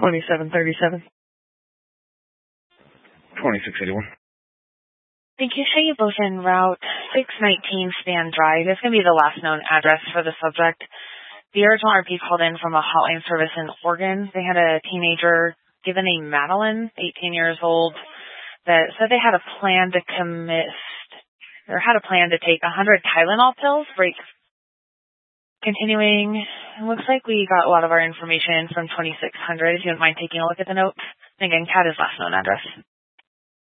2737. 2681. Thank you. Showing you both in Route 619 Span Drive. It's going to be the last known address for the subject. The original RP called in from a hotline service in Oregon. They had a teenager given a Madeline, 18 years old, that said they had a plan to take 100 Tylenol pills. Continuing, it looks like we got a lot of our information from 2600. If you don't mind taking a look at the notes. Again, Kat is last known address.